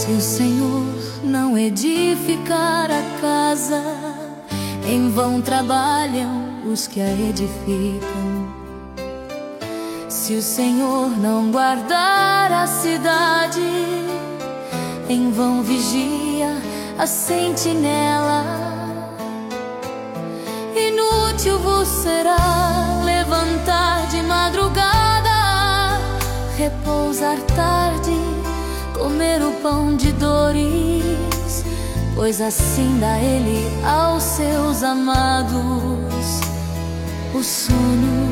Se o Senhor não edificar a casa, em vão trabalham os que a edificam. Se o Senhor não guardar a cidade, em vão vigia a sentinela. Inútil vos será levantar de madrugada, repousar tarde, comer o pão de dores, pois assim dá Ele aos seus amados o sono.